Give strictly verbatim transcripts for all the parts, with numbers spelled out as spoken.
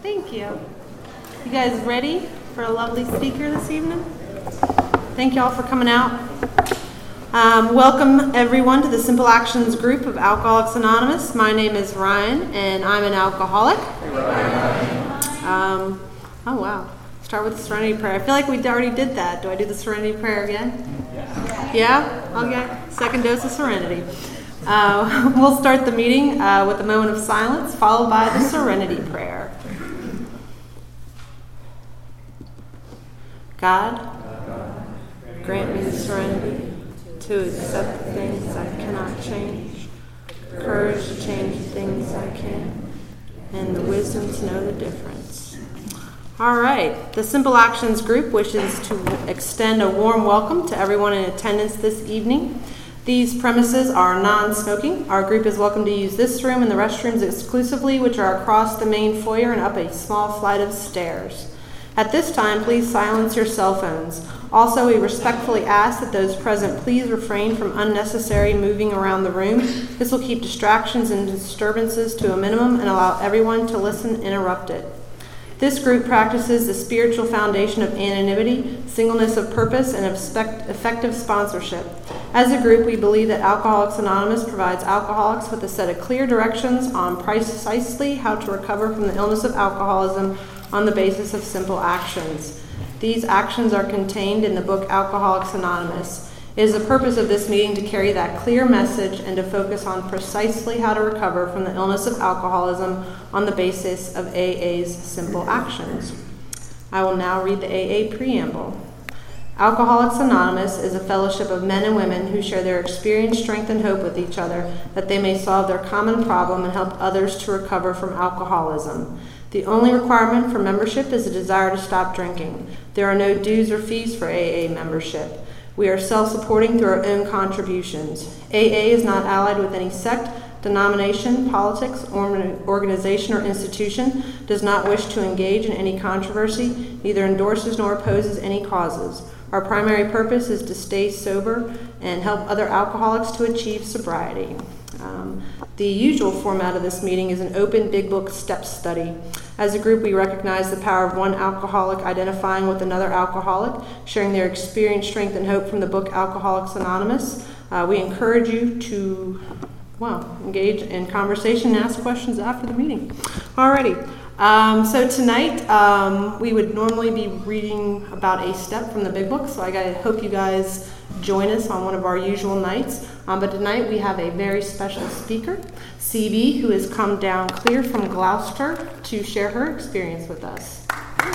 Thank you. You guys ready for a lovely speaker this evening? Thank you all for coming out. Um, welcome everyone to the Simple Actions group of Alcoholics Anonymous. My name is Ryan and I'm an alcoholic. Hey, Ryan. Um, oh wow. Start with the Serenity Prayer. I feel like we already did that. Do I do the Serenity Prayer again? Yeah. Yeah? Okay. Second dose of Serenity. Uh, we'll start the meeting uh, with a moment of silence, followed by the Serenity Prayer. God, grant me the serenity to accept the things I cannot change, courage to change the things I can, and the wisdom to know the difference. All right. The Simple Actions group wishes to extend a warm welcome to everyone in attendance this evening. These premises are non-smoking. Our group is welcome to use this room and the restrooms exclusively, which are across the main foyer and up a small flight of stairs. At this time, please silence your cell phones. Also, we respectfully ask that those present please refrain from unnecessary moving around the room. This will keep distractions and disturbances to a minimum and allow everyone to listen uninterrupted. This group practices the spiritual foundation of anonymity, singleness of purpose, and effective sponsorship. As a group, we believe that Alcoholics Anonymous provides alcoholics with a set of clear directions on precisely how to recover from the illness of alcoholism on the basis of simple actions. These actions are contained in the book Alcoholics Anonymous. It is the purpose of this meeting to carry that clear message and to focus on precisely how to recover from the illness of alcoholism on the basis of A A's simple actions. I will now read the A A preamble. Alcoholics Anonymous is a fellowship of men and women who share their experience, strength, and hope with each other that they may solve their common problem and help others to recover from alcoholism. The only requirement for membership is a desire to stop drinking. There are no dues or fees for A A membership. We are self-supporting through our own contributions. A A is not allied with any sect, denomination, politics, or organization or institution, does not wish to engage in any controversy, neither endorses nor opposes any causes. Our primary purpose is to stay sober and help other alcoholics to achieve sobriety. Um, the usual format of this meeting is an open Big Book step study. As a group, we recognize the power of one alcoholic identifying with another alcoholic, sharing their experience, strength, and hope from the book Alcoholics Anonymous. Uh, we encourage you to, well, engage in conversation and ask questions after the meeting. Alrighty. Um, so tonight, um, we would normally be reading about a step from the Big Book, so I hope you guys join us on one of our usual nights. Um, but tonight we have a very special speaker, C B, who has come down clear from Gloucester to share her experience with us.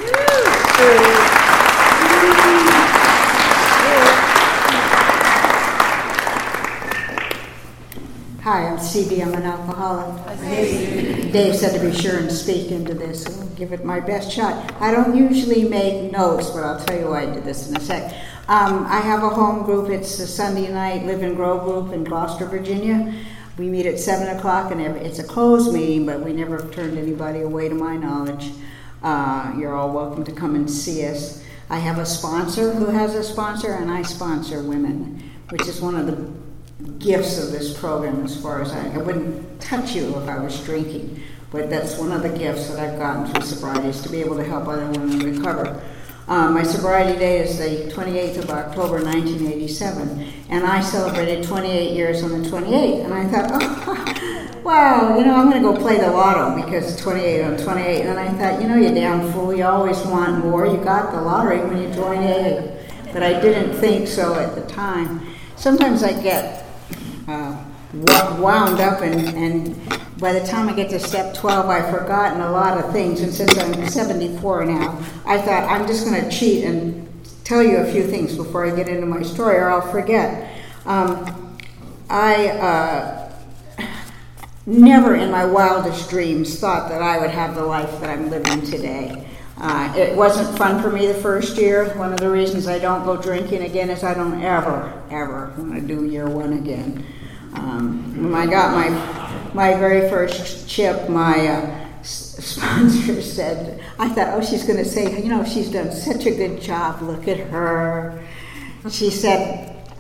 Hi, I'm C B. I'm an alcoholic. Dave, Dave said to be sure and speak into this, so I'll give it my best shot. I don't usually make notes, but I'll tell you why I did this in a sec. Um, I have a home group. It's a Sunday night Live and Grow group in Gloucester, Virginia. We meet at seven o'clock, and it's a closed meeting, but we never have turned anybody away to my knowledge. Uh, you're all welcome to come and see us. I have a sponsor who has a sponsor, and I sponsor women, which is one of the gifts of this program as far as I, I wouldn't touch you if I was drinking, but that's one of the gifts that I've gotten through sobriety is to be able to help other women recover. Um, my sobriety day is the twenty-eighth of October, nineteen eighty-seven, and I celebrated twenty-eight years on the twenty-eighth, and I thought, oh, wow, you know, I'm going to go play the lotto because it's twenty-eight on twenty-eight, and I thought, you know, you damn fool, you always want more. You got the lottery when you join A A, but I didn't think so at the time. Sometimes I get uh, wound up, and, and by the time I get to step twelve, I've forgotten a lot of things, and since I'm seventy-four now, I thought I'm just going to cheat and tell you a few things before I get into my story, or I'll forget. Um, I uh, never in my wildest dreams thought that I would have the life that I'm living today. Uh, it wasn't fun for me the first year. One of the reasons I don't go drinking again is I don't ever, ever want to do year one again. Um, when I got my my very first chip, my uh, s- sponsor said, I thought, oh, she's going to say, you know, she's done such a good job. Look at her. She said,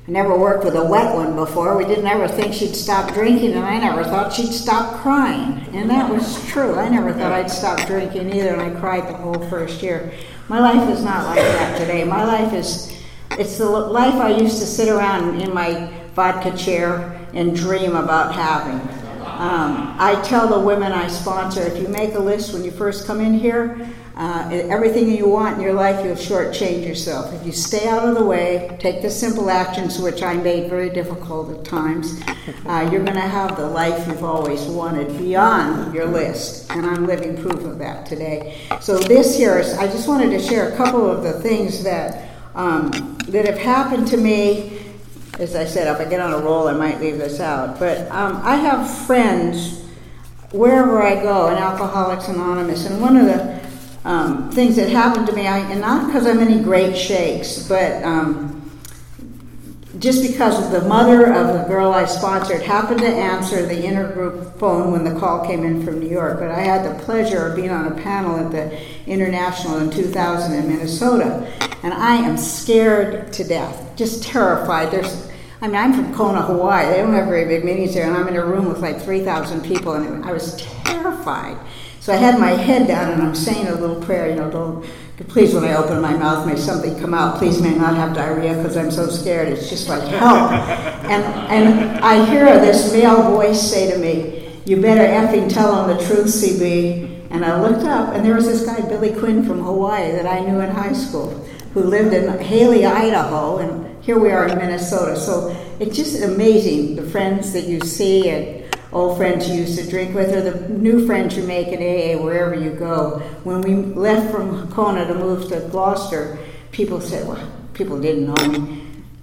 I never worked with a wet one before. We didn't ever think she'd stop drinking, and I never thought she'd stop crying. And that was true. I never thought I'd stop drinking either, and I cried the whole first year. My life is not like that today. My life is, it's the life I used to sit around in my vodka chair and dream about having. Um, I tell the women I sponsor, if you make a list when you first come in here, uh, everything you want in your life, you'll shortchange yourself. If you stay out of the way, take the simple actions, which I made very difficult at times, uh, you're going to have the life you've always wanted beyond your list. And I'm living proof of that today. So this here, is, I just wanted to share a couple of the things that um, that have happened to me. As I said, if I get on a roll, I might leave this out. But um, I have friends wherever I go in Alcoholics Anonymous, and one of the um, things that happened to me, I, and not because I'm any great shakes, but um, just because the mother of the girl I sponsored happened to answer the intergroup phone when the call came in from New York. But I had the pleasure of being on a panel at the International in two thousand in Minnesota, and I am scared to death, just terrified. There's I mean, I'm from Kona, Hawaii. They don't have very big meetings there, and I'm in a room with like three thousand people, and I was terrified. So I had my head down, and I'm saying a little prayer, you know, don't, please, when I open my mouth, may something come out. Please may not have diarrhea, because I'm so scared. It's just like, help. And, and I hear this male voice say to me, you better effing tell them the truth, C B. And I looked up, and there was this guy, Billy Quinn from Hawaii, that I knew in high school, who lived in Haley, Idaho, and here we are in Minnesota. So it's just amazing, the friends that you see and old friends you used to drink with, or the new friends you make in A A wherever you go. When we left from Kona to move to Gloucester, people said, well, people didn't know me.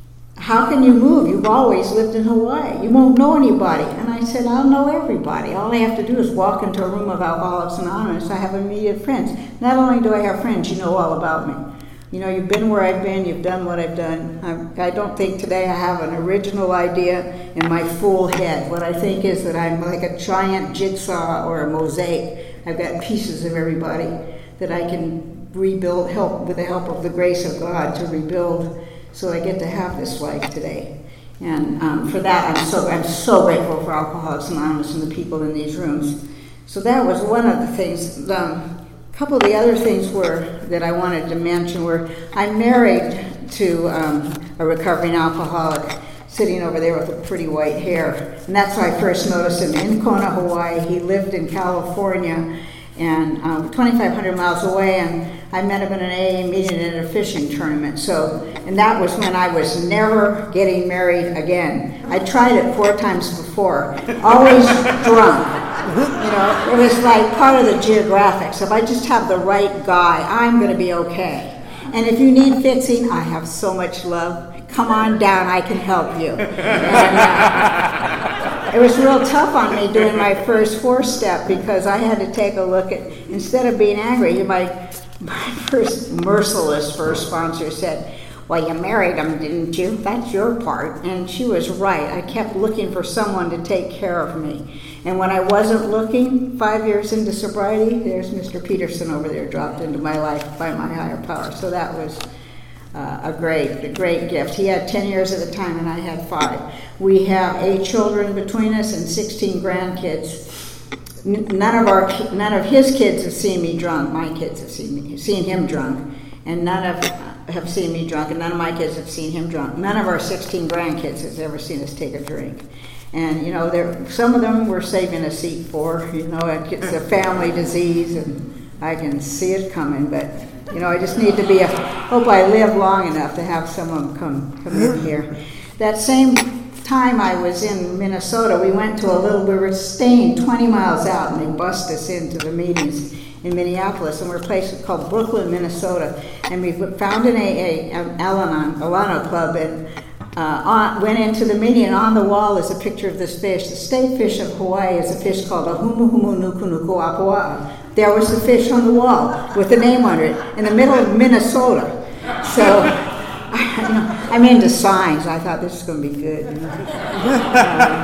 How can you move? You've always lived in Hawaii. You won't know anybody. And I said, I'll know everybody. All I have to do is walk into a room of Alcoholics Anonymous. I have immediate friends. Not only do I have friends, you know all about me. You know, you've been where I've been, you've done what I've done. I, I don't think today I have an original idea in my full head. What I think is that I'm like a giant jigsaw or a mosaic. I've got pieces of everybody that I can rebuild, help with the help of the grace of God to rebuild, so I get to have this life today. And um, for that, I'm so I'm so grateful for Alcoholics Anonymous and the people in these rooms. So that was one of the things. Um, A couple of the other things were that I wanted to mention were I'm married to um, a recovering alcoholic sitting over there with the pretty white hair. And that's how I first noticed him in Kona, Hawaii. He lived in California and um, twenty-five hundred miles away, and I met him in an A A meeting at a fishing tournament. So, and that was when I was never getting married again. I tried it four times before, always drunk. You know, it was like part of the geographic. So if I just have the right guy, I'm going to be okay. And if you need fixing, I have so much love. Come on down, I can help you. And, uh, it was real tough on me doing my first four-step because I had to take a look at, instead of being angry, my, my first merciless first sponsor said, well, you married him, didn't you? That's your part. And she was right. I kept looking for someone to take care of me. And when I wasn't looking, five years into sobriety, there's Mister Peterson over there dropped into my life by my higher power. So that was uh, a great, a great gift. He had ten years at a time, and I had five. We have eight children between us and sixteen grandkids. None of our, none of his kids have seen me drunk. My kids have seen me, seen him drunk, and none of have seen me drunk, and none of my kids have seen him drunk. None of our sixteen grandkids has ever seen us take a drink. And, you know, there, some of them we're saving a seat for. You know, it's a family disease, and I can see it coming. But, you know, I just need to be, a, hope I live long enough to have some of them come, come in here. That same time I was in Minnesota, we went to a little, we were staying twenty miles out, and they bussed us into the meetings in Minneapolis, and we're a place called Brooklyn, Minnesota. And we found an A A, an Al-Anon, Alano club, and Uh, on, went into the meeting, and on the wall is a picture of this fish. The state fish of Hawaii is a fish called a humu humu nuku nuku apua'a. There was the fish on the wall with the name under it in the middle of Minnesota. So I, I'm into signs. I thought this is going to be good. You know? um,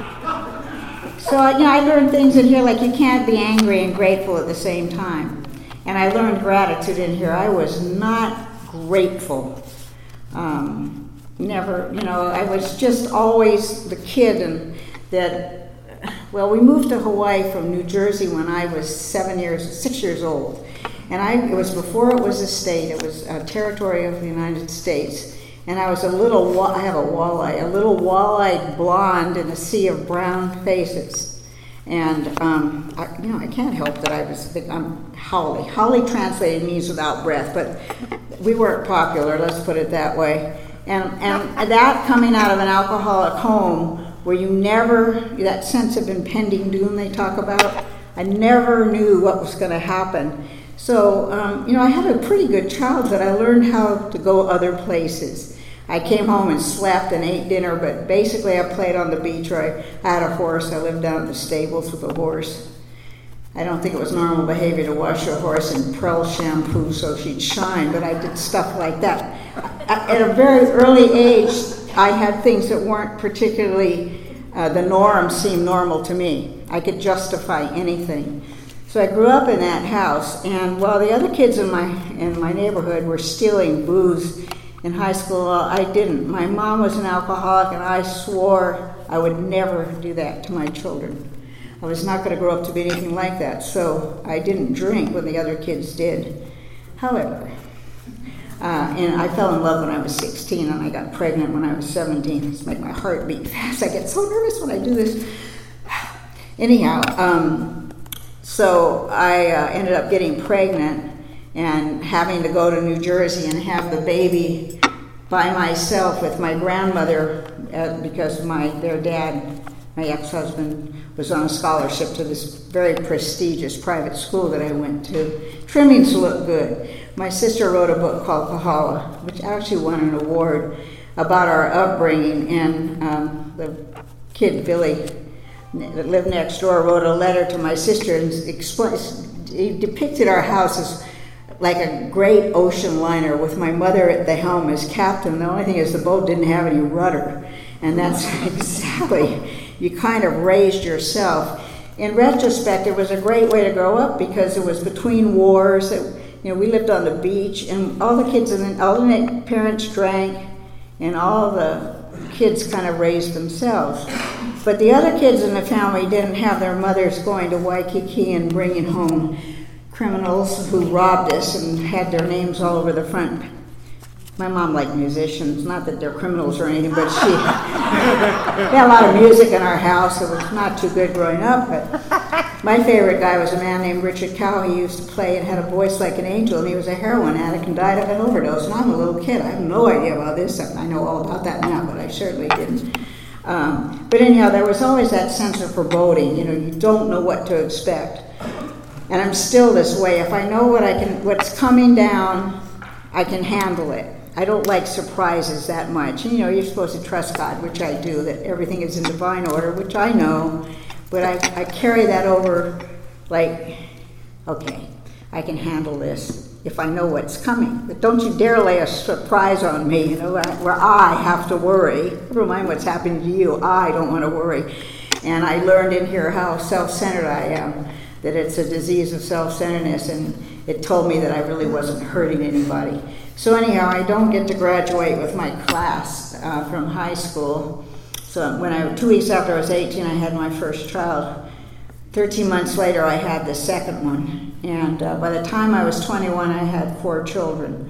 so you know, I learned things in here like you can't be angry and grateful at the same time. And I learned gratitude in here. I was not grateful. Um, never, you know, I was just always the kid, and that, well, we moved to Hawaii from New Jersey when I was seven years, six years old. And I, it was before it was a state, it was a territory of the United States. And I was a little, I have a walleye, a little walleyed blonde in a sea of brown faces. And, um, I, you know, I can't help that I was, I'm Holly. Holly translated means without breath, but we weren't popular, let's put it that way. And, and that coming out of an alcoholic home where you never, that sense of impending doom they talk about, I never knew what was going to happen. So, um, you know, I had a pretty good childhood. I learned how to go other places. I came home and slept and ate dinner, but basically I played on the beach, or I had a horse. I lived down at the stables with a horse. I don't think it was normal behavior to wash a horse in Prel shampoo so she'd shine, but I did stuff like that. At a very early age, I had things that weren't particularly, uh, the norm seemed normal to me. I could justify anything. So I grew up in that house, and while the other kids in my in my neighborhood were stealing booze in high school, I didn't. My mom was an alcoholic, and I swore I would never do that to my children. I was not going to grow up to be anything like that, so I didn't drink when the other kids did. However, uh, and I fell in love when I was sixteen, and I got pregnant when I was seventeen. It's made my heart beat fast. I get so nervous when I do this. Anyhow, um, so I uh, ended up getting pregnant and having to go to New Jersey and have the baby by myself with my grandmother uh, because my their dad, my ex-husband, was on a scholarship to this very prestigious private school that I went to. Trimmings looked good. My sister wrote a book called Kahala, which actually won an award about our upbringing, and um, the kid, Billy, that lived next door, wrote a letter to my sister and explained, he depicted our house as like a great ocean liner with my mother at the helm as captain. The only thing is the boat didn't have any rudder, and that's exactly, you kind of raised yourself. In retrospect, it was a great way to grow up because it was between wars. It, you know, we lived on the beach, and all the kids and all the parents drank, and all the kids kind of raised themselves. But the other kids in the family didn't have their mothers going to Waikiki and bringing home criminals who robbed us and had their names all over the front. My mom liked musicians, not that they're criminals or anything, but she had a lot of music in our house. It was not too good growing up, but my favorite guy was a man named Richard Cow. He used to play and had a voice like an angel, and he was a heroin addict and died of an overdose. And I'm a little kid. I have no idea about this stuff. I know all about that now, but I certainly didn't. Um, but anyhow, there was always that sense of foreboding. You know, you don't know what to expect. And I'm still this way. If I know what I can, what's coming down, I can handle it. I don't like surprises that much. You know, you're supposed to trust God, which I do, that everything is in divine order, which I know. But I, I carry that over like, okay, I can handle this if I know what's coming. But don't you dare lay a surprise on me, you know, where I have to worry. Never mind what's happening to you. I don't want to worry. And I learned in here how self-centered I am, that it's a disease of self-centeredness, and it told me that I really wasn't hurting anybody. So anyhow, I don't get to graduate with my class uh, from high school. So when I, two weeks after I was eighteen, I had my first child. Thirteen months later, I had the second one. And uh, by the time I was twenty-one, I had four children.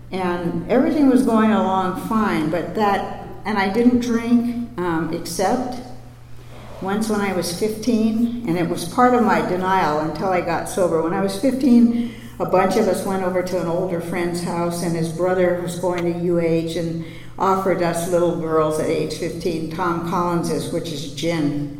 And everything was going along fine, but that, and I didn't drink um, except once when I was fifteen, and it was part of my denial until I got sober. When I was fifteen, a bunch of us went over to an older friend's house, and his brother was going to U H and offered us little girls at age fifteen Tom Collins's, which is gin.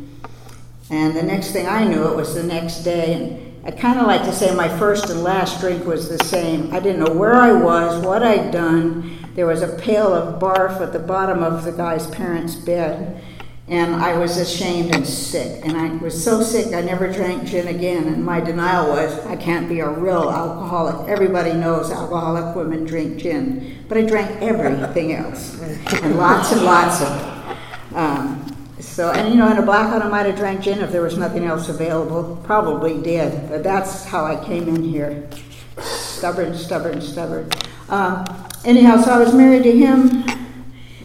And the next thing I knew, it was the next day, and I kind of like to say my first and last drink was the same. I didn't know where I was, what I'd done. There was a pail of barf at the bottom of the guy's parents' bed, and I was ashamed and sick. And I was so sick I never drank gin again. And my denial was, I can't be a real alcoholic. Everybody knows alcoholic women drink gin. But I drank everything else. And lots and lots of um, so, and you know, in a blackout I might have drank gin if there was nothing else available. Probably did. But that's how I came in here. Stubborn, stubborn, stubborn. Um, anyhow, so I was married to him.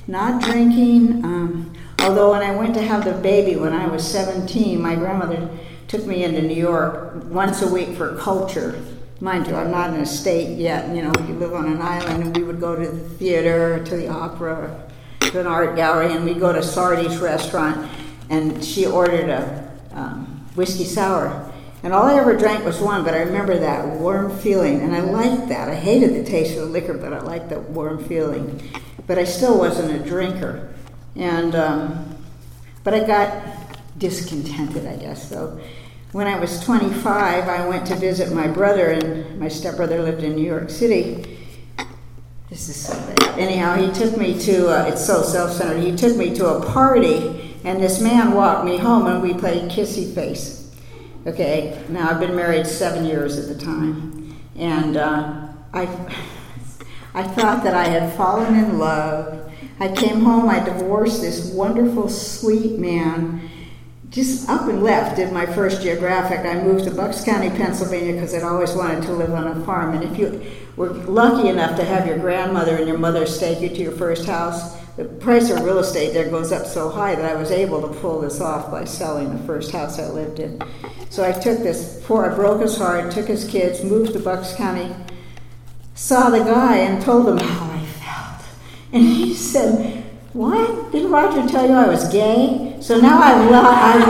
not drinking. Um, although when I went to have the baby when I was seventeen, my grandmother took me into New York once a week for culture. Mind you, I'm not in a state yet. You know, you live on an island, and we would go to the theater, to the opera, to an art gallery, and we'd go to Sardi's restaurant, and she ordered a um, whiskey sour. And all I ever drank was one, but I remember that warm feeling, and I liked that. I hated the taste of the liquor, but I liked the warm feeling. But I still wasn't a drinker. And, um, but I got discontented, I guess. So when I was twenty-five, I went to visit my brother, and my stepbrother lived in New York City. This is so bad. Anyhow, he took me to, uh, it's so self-centered, he took me to a party, and this man walked me home, and we played Kissy Face. Okay, now I've been married seven years at the time, and uh, I, I thought that I had fallen in love. I came home, I divorced this wonderful, sweet man, just up and left, did my first geographic. I moved to Bucks County, Pennsylvania, because I'd always wanted to live on a farm. And if you were lucky enough to have your grandmother and your mother stake you to your first house, the price of real estate there goes up so high that I was able to pull this off by selling the first house I lived in. So I took this, poor, I broke his heart, took his kids, moved to Bucks County, saw the guy and told him how I felt. And he said, "What? Did Roger tell you I was gay?" So now I've, le- I've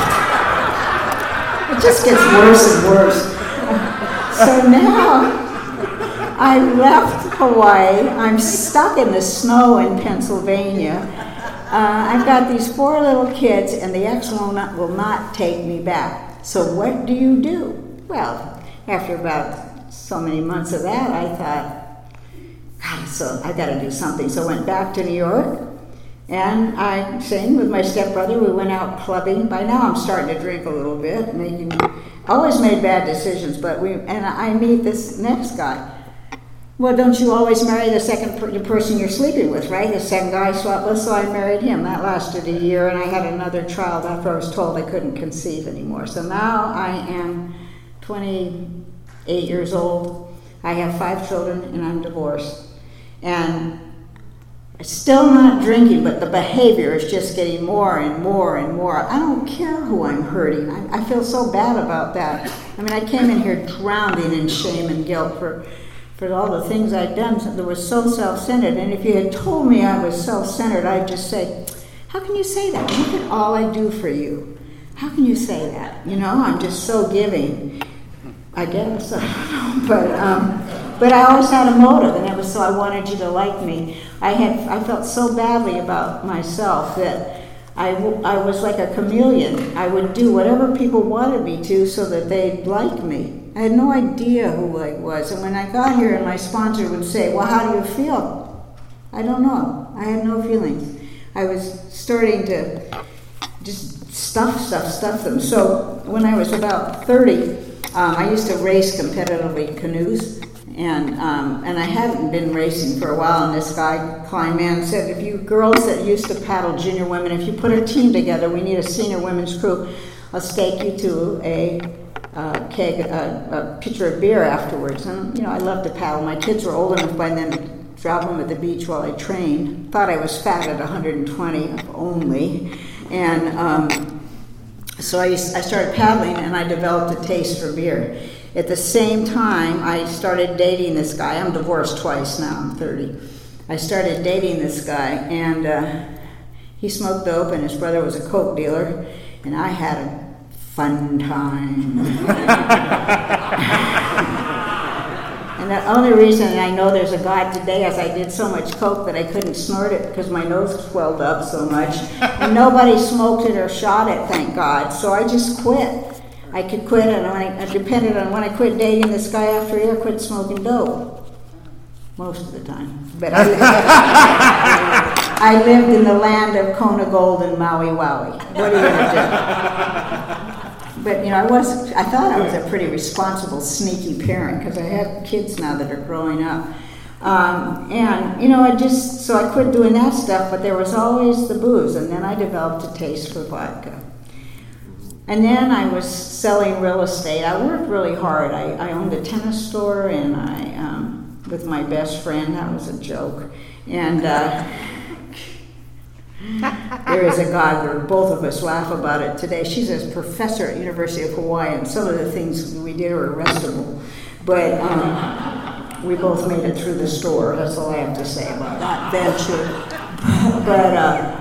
left. It just gets worse and worse. So now I left Hawaii. I'm stuck in the snow in Pennsylvania. Uh, I've got these four little kids, and the ex will not, will not take me back. So what do you do? Well, after about so many months of that, I thought, God, so I got to do something. So I went back to New York, and I, same with my stepbrother, we went out clubbing. By now I'm starting to drink a little bit, making, always made bad decisions, but we, and I meet this next guy. Well, don't you always marry the second per- the person you're sleeping with, right? The second guy swapped with, so I married him. That lasted a year, and I had another child after I was told I couldn't conceive anymore. So now I am twenty-eight years old. I have five children, and I'm divorced. And still not drinking, but the behavior is just getting more and more and more. I don't care who I'm hurting. I, I feel so bad about that. I mean, I came in here drowning in shame and guilt for for all the things I'd done that was so self-centered. And if you had told me I was self-centered, I'd just say, how can you say that? Look at all I do for you. How can you say that? You know, I'm just so giving. I guess, I don't know. But, um, but I always had a motive, and it was so I wanted you to like me. I had I felt so badly about myself that I, w- I was like a chameleon. I would do whatever people wanted me to so that they'd like me. I had no idea who I was. And when I got here and my sponsor would say, well, how do you feel? I don't know. I had no feelings. I was starting to just stuff, stuff, stuff them. So when I was about thirty, um, I used to race competitively canoes. And um, and I hadn't been racing for a while, and this guy, Klein Man, said, if you girls that used to paddle junior women, if you put a team together, we need a senior women's crew, I'll stake you to a uh, keg, a, a pitcher of beer afterwards. And, you know, I love to paddle. My kids were old enough by then to drop them at the beach while I trained. Thought I was fat at one hundred twenty only. And um, so I, used, I started paddling, and I developed a taste for beer. At the same time, I started dating this guy. I'm divorced twice now, I'm thirty. I started dating this guy, and uh, he smoked dope, and his brother was a coke dealer, and I had a fun time. And the only reason I know there's a God today is I did so much coke that I couldn't snort it because my nose swelled up so much. And nobody smoked it or shot it, thank God, so I just quit. I could quit, and when I, I depended on when I quit dating this guy after a year, I quit smoking dope. Most of the time. But I, I lived in the land of Kona Gold and Maui Wowie. What are you going to do? But, you know, I was, I thought I was a pretty responsible, sneaky parent because I have kids now that are growing up. Um, and, you know, I just, so I quit doing that stuff, but there was always the booze, and then I developed a taste for vodka. And then I was selling real estate. I worked really hard. I, I owned a tennis store, and I, um, with my best friend, that was a joke. And uh, There is a God where both of us laugh about it today. She's a professor at University of Hawaii, and some of the things we did are arrestable. But um, we both made it through the store. That's all I have to say about that venture. But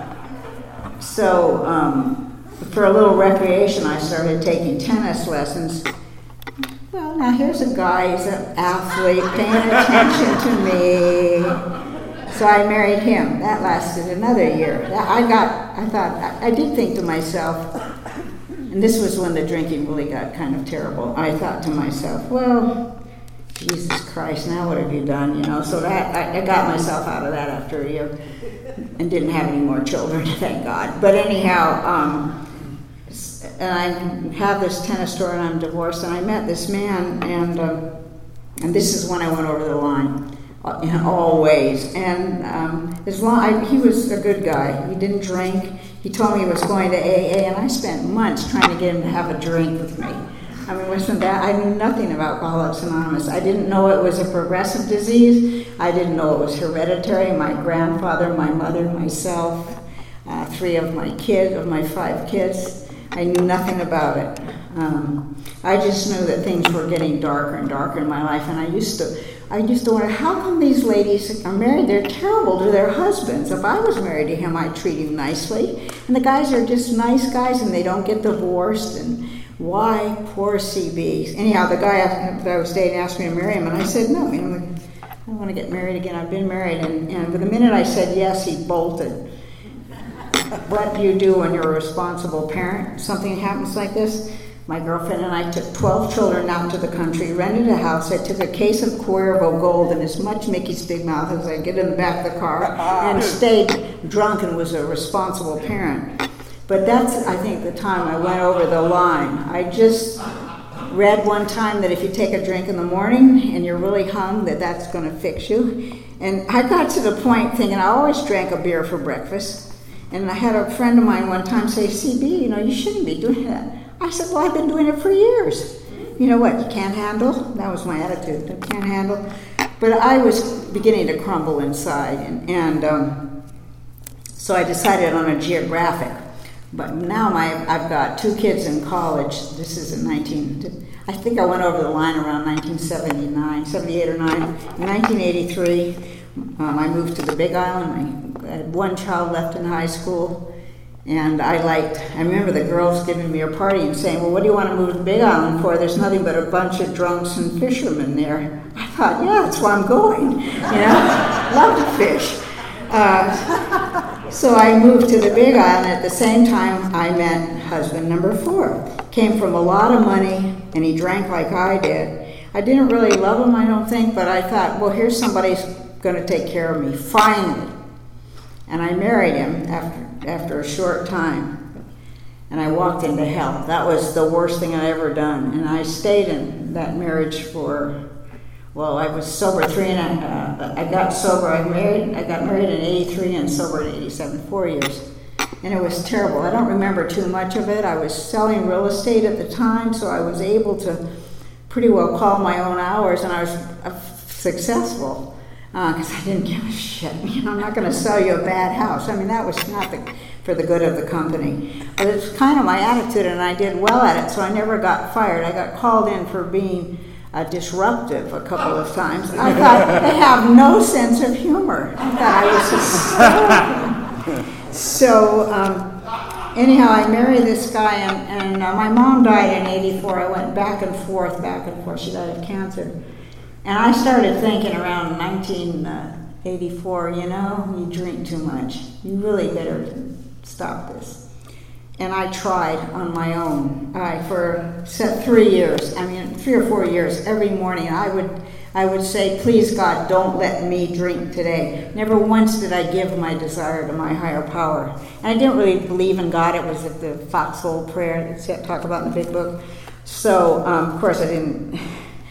uh, so um, for a little recreation, I started taking tennis lessons. Well, now here's a guy, he's an athlete, paying attention to me. So I married him. That lasted another year. I got, I thought, I did think to myself, and this was when the drinking really got kind of terrible. I thought to myself, well, Jesus Christ, now what have you done? You know, so that I, I got myself out of that after a year, and didn't have any more children, thank God. But anyhow, um, and I have this tennis store, and I'm divorced, and I met this man, and um, and this is when I went over the line. In all ways, and um, as long I, he was a good guy. He didn't drink. He told me he was going to A A, and I spent months trying to get him to have a drink with me. I mean, wasn't that? I knew nothing about Alcoholics Anonymous. I didn't know it was a progressive disease. I didn't know it was hereditary. My grandfather, my mother, myself, uh, three of my kids, of my five kids. I knew nothing about it. Um, I just knew that things were getting darker and darker in my life, and I used to. I used to wonder, how come these ladies are married? They're terrible to their husbands. If I was married to him, I'd treat him nicely. And the guys are just nice guys, and they don't get divorced. And why? Poor C Bs. Anyhow, the guy that I was dating asked me to marry him, and I said, no, you know, I don't want to get married again. I've been married. And, and the minute I said yes, he bolted. What do you do when you're a responsible parent? Something happens like this. My girlfriend and I took twelve children out to the country, rented a house. I took a case of Cuervo Gold and as much Mickey's Big Mouth as I could get in the back of the car, and stayed drunk and was a responsible parent. But that's, I think, the time I went over the line. I just read one time that if you take a drink in the morning and you're really hung, that that's going to fix you. And I got to the point thinking I always drank a beer for breakfast. And I had a friend of mine one time say, C B, you know, you shouldn't be doing that. I said, well, I've been doing it for years. You know what, you can't handle? That was my attitude, I can't handle. But I was beginning to crumble inside, and, and um, so I decided on a geographic. But now my I've got two kids in college. This is in nineteen, I think I went over the line around nineteen seventy-nine, seventy-eight or nine. In nineteen eighty-three, um, I moved to the Big Island. I had one child left in high school. And I liked, I remember the girls giving me a party and saying, well, what do you want to move to the Big Island for? There's nothing but a bunch of drunks and fishermen there. I thought, yeah, that's why I'm going. You know, love to fish. Uh, so I moved to the Big Island. At the same time, I met husband number four. Came from a lot of money, and he drank like I did. I didn't really love him, I don't think, but I thought, well, here's somebody who's going to take care of me, finally. And I married him after after a short time, and I walked into hell. That was the worst thing I'd ever done, and I stayed in that marriage for, well, I was sober three and a, uh, I got sober, I married, I got married in eighty-three and sober in eighty-seven, four years, and it was terrible. I don't remember too much of it. I was selling real estate at the time, so I was able to pretty well call my own hours, and I was uh, successful. Because uh, I didn't give a shit. You know, I'm not going to sell you a bad house. I mean, that was not the, for the good of the company. But it's kind of my attitude, and I did well at it, so I never got fired. I got called in for being uh, disruptive a couple of times. I thought, they have no sense of humor. I thought I was hysterical. So, um, anyhow, I married this guy, and, and uh, my mom died in eighty-four. I went back and forth, back and forth. She died of cancer. And I started thinking around nineteen eighty-four, you know, you drink too much. You really better stop this. And I tried on my own I, for set three years. I mean, three or four years. Every morning I would I would say, please God, don't let me drink today. Never once did I give my desire to my higher power. And I didn't really believe in God. It was the foxhole prayer that I talk about in the big book. So, um, of course, I didn't...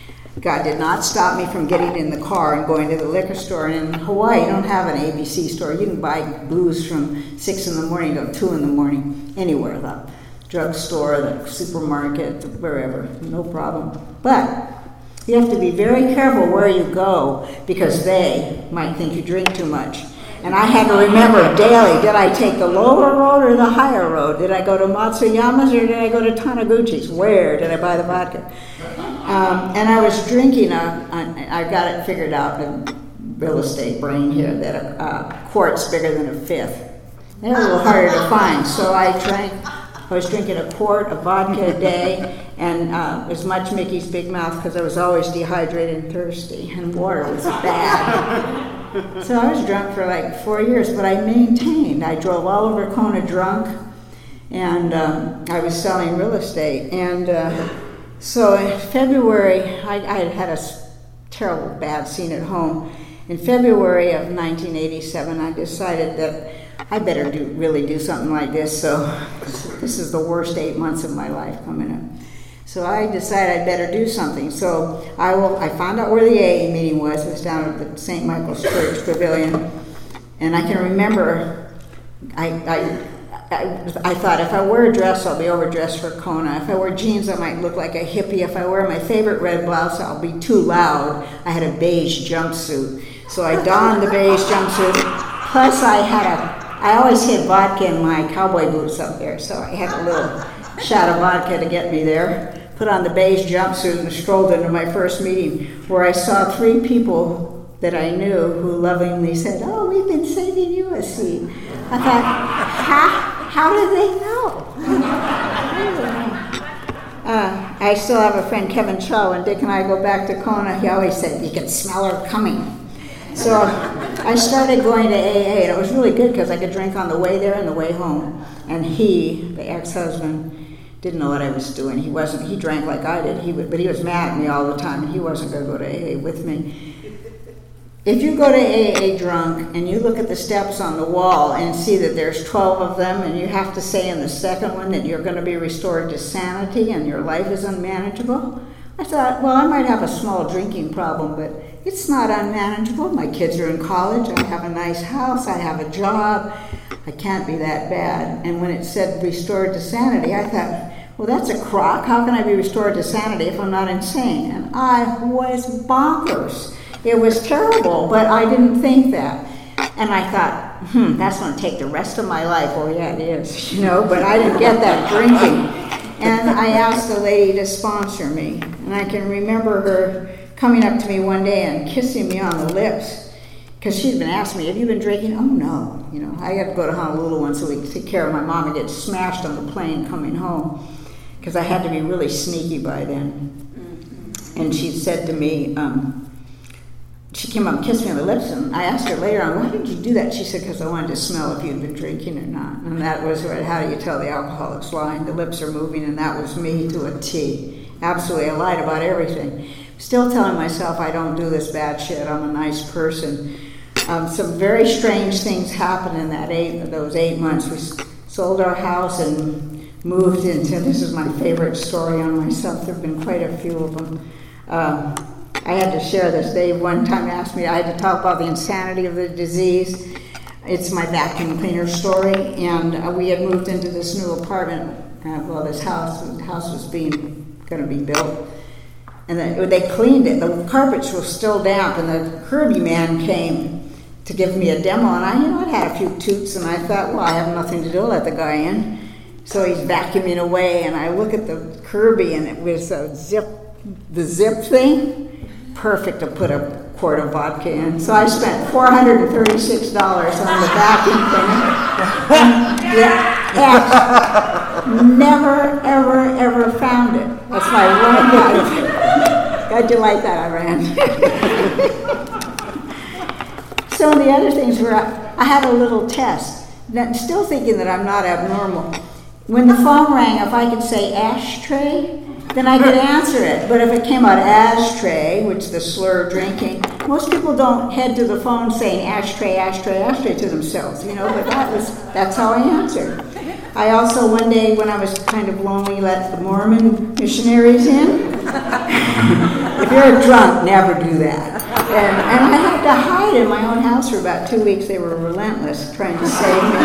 God did not stop me from getting in the car and going to the liquor store. And in Hawaii, you don't have an A B C store. You can buy booze from six in the morning to two in the morning, anywhere, the drugstore, the supermarket, wherever, no problem. But you have to be very careful where you go, because they might think you drink too much. And I had to remember daily, did I take the lower road or the higher road? Did I go to Matsuyama's or did I go to Taniguchi's? Where did I buy the vodka? Um, and I was drinking, a, a, I got it figured out in real estate brain here, that a, a quart's bigger than a fifth. They're a little harder to find, so I drank, I was drinking a quart of vodka a day, and uh, as much Mickey's Big Mouth, because I was always dehydrated and thirsty, and water was bad. So I was drunk for like four years, but I maintained. I drove all over Kona drunk, and um, I was selling real estate. And uh, so in February, I, I had had a terrible bad scene at home. In February of nineteen eighty-seven, I decided that I better do really do something like this. So this is the worst eight months of my life coming up. So I decided I'd better do something. So I will. I found out where the A A meeting was. It was down at the Saint Michael's Church Pavilion, and I can remember. I, I I I thought if I wear a dress, I'll be overdressed for Kona. If I wear jeans, I might look like a hippie. If I wear my favorite red blouse, I'll be too loud. I had a beige jumpsuit, so I donned the beige jumpsuit. Plus, I had a. I always had vodka in my cowboy boots up there, so I had a little shot of vodka to get me there. Put on the beige jumpsuit and strolled into my first meeting, where I saw three people that I knew who lovingly said, "Oh, we've been saving you a seat." I thought, how, how did they know? uh, I still have a friend, Kevin Cho, and Dick and I go back to Kona. He always said, "You can smell her coming." So I started going to A A, and it was really good because I could drink on the way there and the way home. And he, the ex-husband, didn't know what I was doing. He wasn't. He drank like I did. He would, but he was mad at me all the time, and he wasn't going to go to A A with me. If you go to A A drunk and you look at the steps on the wall and see that there's twelve of them, and you have to say in the second one that you're going to be restored to sanity and your life is unmanageable, I thought, well, I might have a small drinking problem, but it's not unmanageable. My kids are in college. I have a nice house. I have a job. I can't be that bad. And when it said restored to sanity, I thought, well, that's a crock. How can I be restored to sanity if I'm not insane? And I was bonkers. It was terrible, but I didn't think that. And I thought, hmm, that's going to take the rest of my life. Oh, yeah, it is, you know, but I didn't get that drinking. And I asked the lady to sponsor me. And I can remember her coming up to me one day and kissing me on the lips, because she'd been asking me, have you been drinking? Oh, no. You know, I had to go to Honolulu once a week to take care of my mom and get smashed on the plane coming home, because I had to be really sneaky by then. And she said to me, um, she came up and kissed me on the lips, and I asked her later on, why did you do that? She said, because I wanted to smell if you'd been drinking or not. And that was, how do you tell the alcoholic's lying? The lips are moving, and that was me to a T. Absolutely, I lied about everything. Still telling myself I don't do this bad shit, I'm a nice person. Um, some very strange things happened in that eight, those eight months. We sold our house and moved into, this is my favorite story on myself, there have been quite a few of them. Um, I had to share this. They one time asked me, I had to talk about the insanity of the disease. It's my vacuum cleaner story, and uh, we had moved into this new apartment, uh, well, this house, the house was being, going to be built. And then they cleaned it. The carpets were still damp, and the Kirby man came to give me a demo. And I, you know, I had a few toots, and I thought, well, I have nothing to do. Let the guy in. So he's vacuuming away, and I look at the Kirby, and it was a zip, the zip thing, perfect to put a quart of vodka in. So I spent four hundred thirty-six dollars on the vacuum cleaner. Yeah, yeah. Never, ever, ever found it. That's my one life. How'd you like that, I ran? So the other things were, I had a little test, still thinking that I'm not abnormal. When the phone rang, if I could say ashtray, then I could answer it. But if it came out ashtray, which is the slur drinking, most people don't head to the phone saying ashtray, ashtray, ashtray to themselves, you know, but that was, that's how I answered. I also, one day when I was kind of lonely, let the Mormon missionaries in. If you're a drunk, never do that. And, and I had to hide in my own house for about two weeks. They were relentless trying to save me.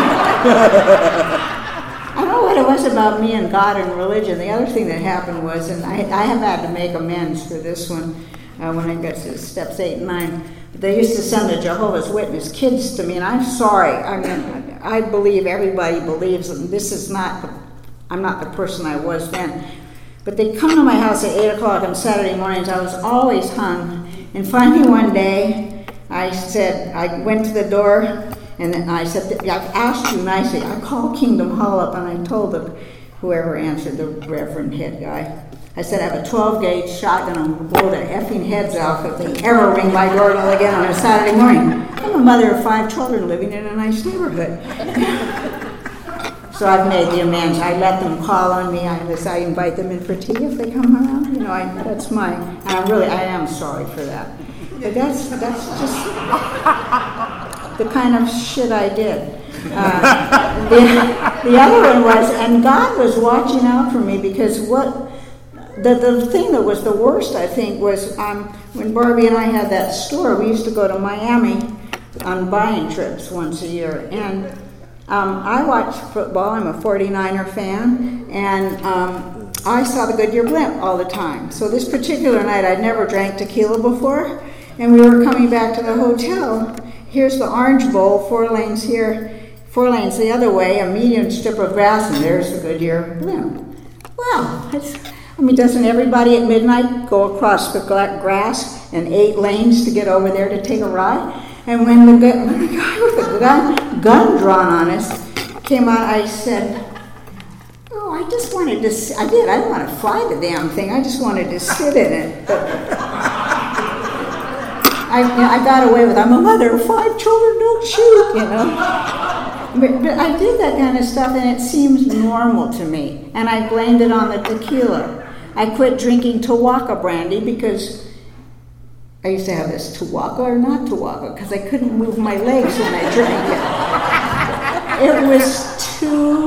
I don't know what it was about me and God and religion. The other thing that happened was, and I, I have had to make amends for this one, uh, when I got to steps eight and nine. They used to send the Jehovah's Witness kids to me, and I'm sorry. I mean, I believe everybody believes, and this is not, the, I'm not the person I was then. But they'd come to my house at eight o'clock on Saturday mornings. I was always hung. And finally one day, I said, I went to the door, and then I said, I asked you nicely. I called Kingdom Hall up, and I told them, whoever answered, the Reverend head guy, I said, I have a twelve gauge shotgun. I'm going to blow their effing heads off if they ever ring my doorbell again on a Saturday morning. I'm a mother of five children living in a nice neighborhood. So I've made the amends. I let them call on me. I, I invite them in for tea if they come around. You know, I, that's my, and I really, I am sorry for that. But that's, that's just the kind of shit I did. Uh, the, the other one was, and God was watching out for me, because what, The, the thing that was the worst, I think, was um, when Barbie and I had that store. We used to go to Miami on buying trips once a year. And um, I watch football. I'm a forty-niner fan. And um, I saw the Goodyear Blimp all the time. So this particular night, I'd never drank tequila before. And we were coming back to the hotel. Here's the Orange Bowl, four lanes here, four lanes the other way, a medium strip of grass, and there's the Goodyear Blimp. Well, it's... I mean, doesn't everybody at midnight go across the grass and eight lanes to get over there to take a ride? And when the, when the guy with the gun, gun drawn on us came out, I said, oh, I just wanted to, I did, I didn't want to fly the damn thing, I just wanted to sit in it. But I, I got away with, I'm a mother of five children, don't shoot, you know. But, but I did that kind of stuff, and it seems normal to me. And I blamed it on the tequila. I quit drinking Tawaka brandy because I used to have this Tawaka or not Tawaka, because I couldn't move my legs when I drank it. It was too,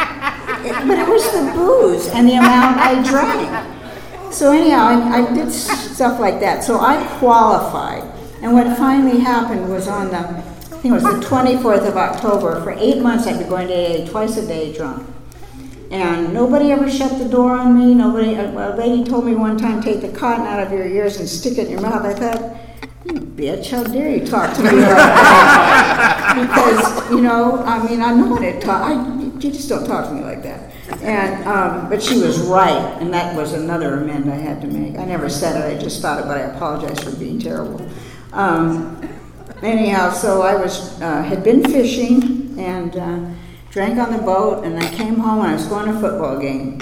it, but it was the booze and the amount I drank. So anyhow, I, I did stuff like that. So I qualified. And what finally happened was on the, I think it was the twenty-fourth of October. For eight months I'd be going to A A twice a day drunk. And nobody ever shut the door on me. Nobody, a lady told me one time, take the cotton out of your ears and stick it in your mouth. I thought, you bitch, how dare you talk to me like that? Because, you know, I mean, I know how to talk. I, you just don't talk to me like that. And, um, but she was right, and that was another amend I had to make. I never said it, I just thought it, but I apologize for being terrible. Um, anyhow, so I was, uh, had been fishing, and, uh, drank on the boat, and I came home and I was going to a football game,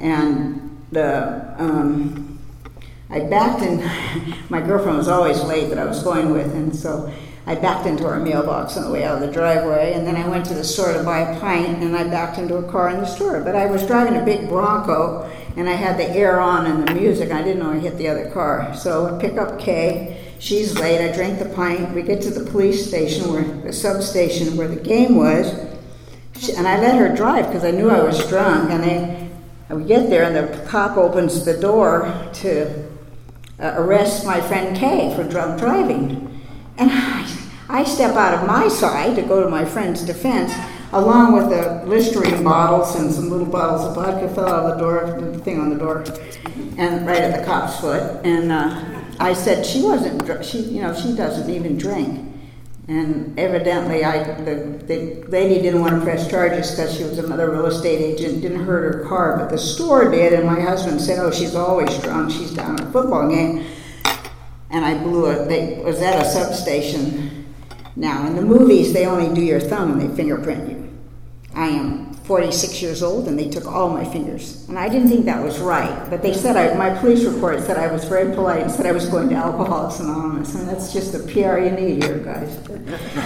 and the um, I backed in. My girlfriend was always late that I was going with, and so I backed into our mailbox on the way out of the driveway, and then I went to the store to buy a pint, and I backed into a car in the store. But I was driving a big Bronco, and I had the air on and the music. I didn't know I hit the other car, so I pick up Kay. She's late. I drank the pint. We get to the police station, where the substation where the game was. And I let her drive because I knew I was drunk. And I, I would get there, and the cop opens the door to uh, arrest my friend Kay for drunk driving. And I, I step out of my side to go to my friend's defense, along with the Listerine bottles and some little bottles of vodka fell out of the door, the thing on the door, and right at the cop's foot. And uh, I said she wasn't. Dr- she, you know, she doesn't even drink. And evidently, I the, the lady didn't want to press charges because she was another real estate agent, didn't hurt her car, but the store did, and my husband said, oh, she's always drunk, she's down at a football game. And I blew it. They was at a substation. Now, in the movies, they only do your thumb and they fingerprint you. I am forty-six years old, and they took all my fingers. And I didn't think that was right, but they said, I, my police report said I was very polite and said I was going to Alcoholics Anonymous, and that's just the P R you need here, guys. But,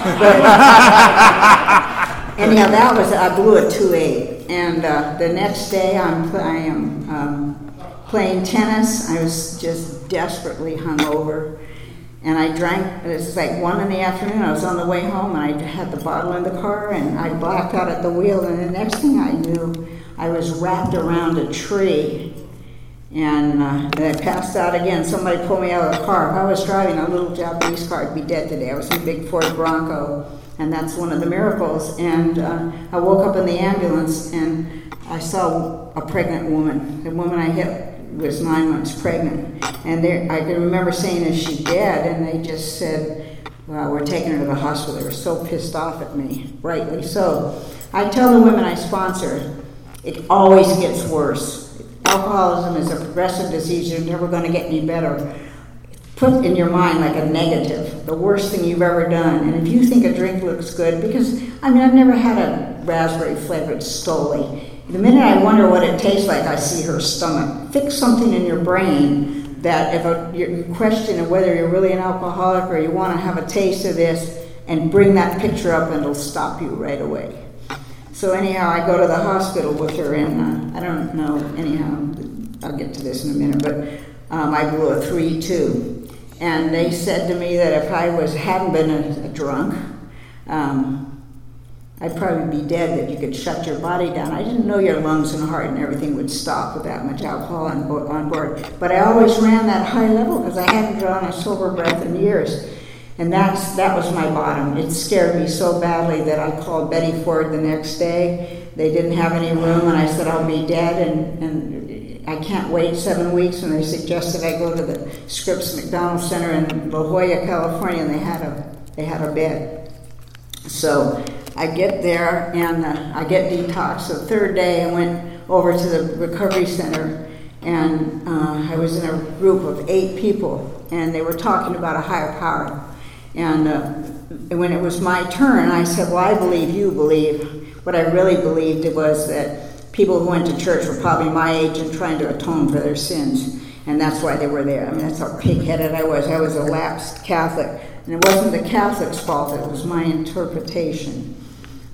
anyhow, that was, I blew a two eight, and uh, the next day I'm, I am um, playing tennis. I was just desperately hungover. And I drank, it was like one in the afternoon, I was on the way home, and I had the bottle in the car, and I blacked out at the wheel, and the next thing I knew, I was wrapped around a tree, and, uh, and I passed out again. Somebody pulled me out of the car. If I was driving a little Japanese car, I'd be dead today. I was in a big Ford Bronco, and that's one of the miracles. And uh, I woke up in the ambulance, and I saw a pregnant woman. The woman I hit was nine months pregnant. And I can remember saying, is she dead? And they just said, well, we're taking her to the hospital. They were so pissed off at me, rightly so. I tell the women I sponsor, it always gets worse. Alcoholism is a progressive disease. You're never going to get any better. Put in your mind like a negative, the worst thing you've ever done. And if you think a drink looks good, because, I mean, I've never had a raspberry flavored Stoli. The minute I wonder what it tastes like, I see her stomach. Fix something in your brain that if a, you're questioning whether you're really an alcoholic or you want to have a taste of this, and bring that picture up and it'll stop you right away. So anyhow, I go to the hospital with her, and uh, I don't know, anyhow, I'll get to this in a minute, but um, I blew a three two. And they said to me that if I was hadn't been a, a drunk, um, I'd probably be dead, that you could shut your body down. I didn't know your lungs and heart and everything would stop with that much alcohol on, bo- on board. But I always ran that high level because I hadn't drawn a sober breath in years. And that's that was my bottom. It scared me so badly that I called Betty Ford the next day. They didn't have any room, and I said, I'll be dead, and, and I can't wait seven weeks. And they suggested I go to the Scripps McDonald Center in La Jolla, California, and they had a they had a bed. So I get there, and uh, I get detoxed. The third day, I went over to the recovery center, and uh, I was in a group of eight people, and they were talking about a higher power. And uh, when it was my turn, I said, well, I believe you believe. What I really believed was that people who went to church were probably my age and trying to atone for their sins. And that's why they were there. I mean, that's how pig-headed I was. I was a lapsed Catholic. And it wasn't the Catholic's fault. It was my interpretation.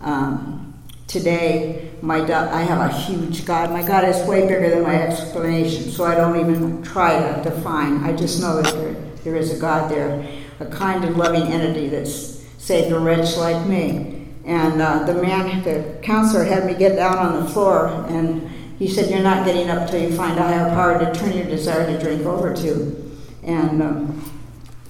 Um, today, my do- I have a huge God. My God is way bigger than my explanation, so I don't even try to define. I just know that there, there is a God there, a kind and loving entity that's saved a wretch like me. And uh, the man, the counselor, had me get down on the floor, and he said, you're not getting up till you find a higher power to turn your desire to drink over to. And um,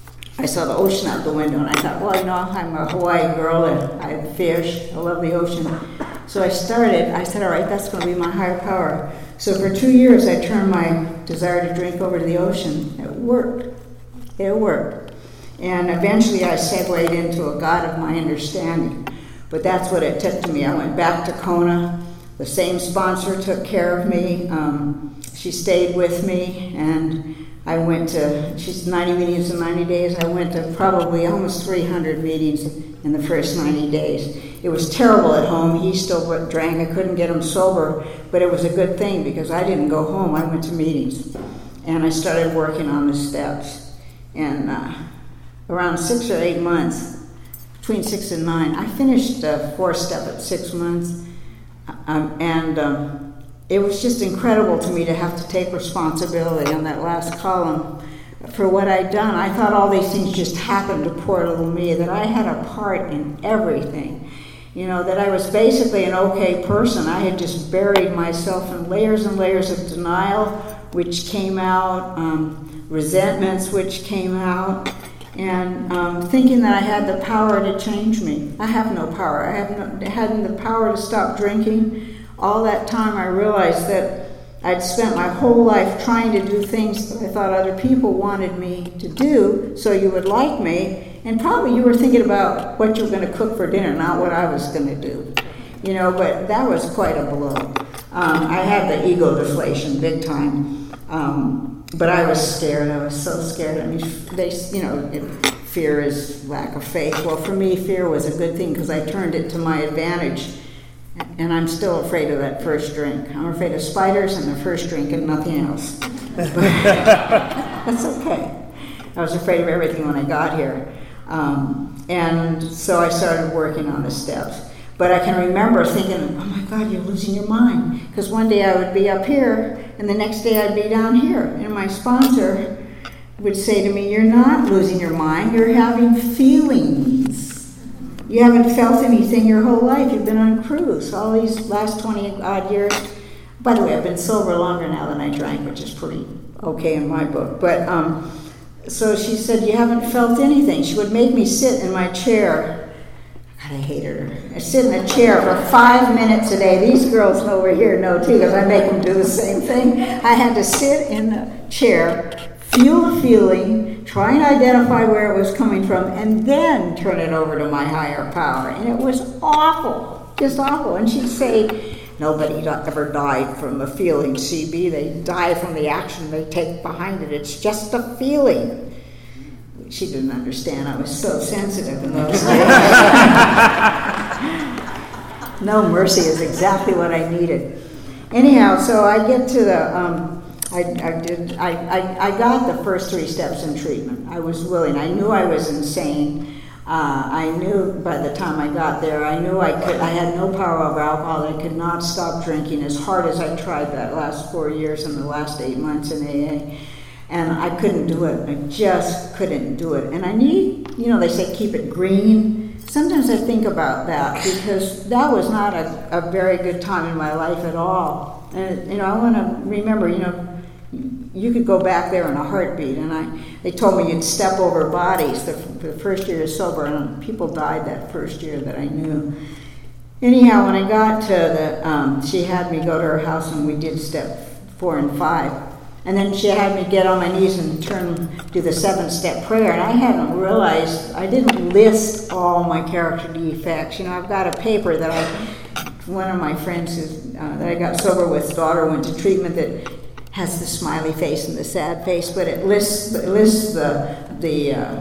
I saw the ocean out the window, and I thought, well, you know, I'm a Hawaii girl, and I fish, I love the ocean. So I started, I said, all right, that's going to be my higher power. So for two years, I turned my desire to drink over to the ocean. It worked. It worked. And eventually I segued into a God of my understanding. But that's what it took to me. I went back to Kona. The same sponsor took care of me. Um, she stayed with me, and I went to, she's ninety meetings in ninety days. I went to probably almost three hundred meetings in the first ninety days. It was terrible at home. He still drank. I couldn't get him sober, but it was a good thing because I didn't go home. I went to meetings, and I started working on the steps. And uh, around six or eight months, between six and nine, I finished uh, four-step at six months, um, and um, it was just incredible to me to have to take responsibility on that last column for what I'd done. I thought all these things just happened to poor little me, that I had a part in everything. You know, that I was basically an okay person. I had just buried myself in layers and layers of denial, which came out, um, resentments, which came out, and um, thinking that I had the power to change me. I have no power. I have no, hadn't the power to stop drinking. All that time I realized that I'd spent my whole life trying to do things that I thought other people wanted me to do so you would like me, and probably you were thinking about what you were going to cook for dinner, not what I was going to do. You know, but that was quite a blow. Um, I had the ego deflation big time. Um, But I was scared. I was so scared. I mean, they, you know, it, fear is lack of faith. Well, for me, fear was a good thing because I turned it to my advantage. And I'm still afraid of that first drink. I'm afraid of spiders and the first drink and nothing else. That's okay. I was afraid of everything when I got here. Um, and so I started working on the steps. But I can remember thinking, oh my God, you're losing your mind. Because one day I would be up here, and the next day I'd be down here. And my sponsor would say to me, you're not losing your mind, you're having feelings. You haven't felt anything your whole life. You've been on a cruise all these last twenty odd years. By the way, I've been sober longer now than I drank, which is pretty okay in my book. But um, so she said, you haven't felt anything. She would make me sit in my chair God, I hated her. I sit in a chair for five minutes a day. These girls over here know too, because I make them do the same thing. I had to sit in the chair, feel the feeling, try and identify where it was coming from, and then turn it over to my higher power. And it was awful, just awful. And she'd say, nobody ever died from a feeling, C B. They die from the action they take behind it. It's just a feeling. She didn't understand. I was so sensitive in those days. No mercy is exactly what I needed. Anyhow, so I get to the, um, I, I did, I, I, I got the first three steps in treatment. I was willing. I knew I was insane. Uh, I knew by the time I got there, I knew I could, I had no power over alcohol. I could not stop drinking as hard as I tried that last four years and the last eight months in A A. And I couldn't do it. I just couldn't do it. And I need, you know, they say keep it green. Sometimes I think about that because that was not a, a very good time in my life at all. And, you know, I want to remember, you know, you could go back there in a heartbeat. And I, they told me you'd step over bodies the, the first year of sober, and people died that first year that I knew. Anyhow, when I got to the, um, she had me go to her house and we did step four and five. And then she had me get on my knees and turn, do the seven-step prayer. And I hadn't realized, I didn't list all my character defects. You know, I've got a paper that I, one of my friends is, uh, that I got sober with, daughter went to treatment, that has the smiley face and the sad face, but it lists, it lists the, the, uh,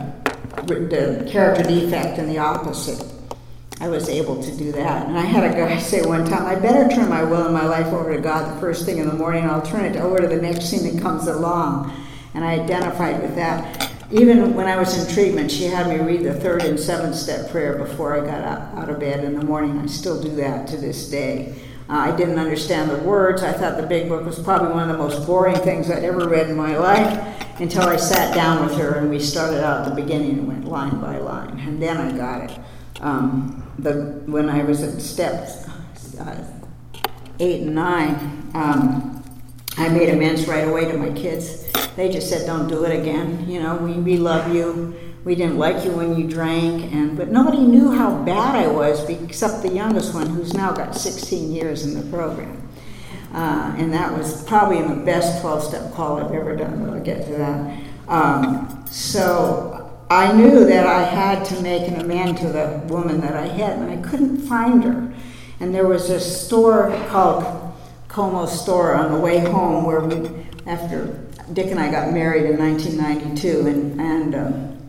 the character defect and the opposite. I was able to do that. And I had a guy say one time, I better turn my will and my life over to God the first thing in the morning, and I'll turn it over to the next thing that comes along. And I identified with that. Even when I was in treatment, she had me read the third and seventh step prayer before I got out, out of bed in the morning. I still do that to this day. Uh, I didn't understand the words. I thought the Big Book was probably one of the most boring things I'd ever read in my life, until I sat down with her and we started out at the beginning and went line by line. And then I got it. Um, the, when I was at steps uh, eight and nine, um, I made amends right away to my kids. They just said, don't do it again. You know, we, we love you. We didn't like you when you drank. And but nobody knew how bad I was except the youngest one, who's now got sixteen years in the program. Uh, and that was probably the best twelve-step call I've ever done, but I'll get to that. Um, so I knew that I had to make an amend to the woman that I hit, and I couldn't find her. And there was a store called Como Store on the way home where we, after Dick and I got married in nineteen ninety-two, and, and um,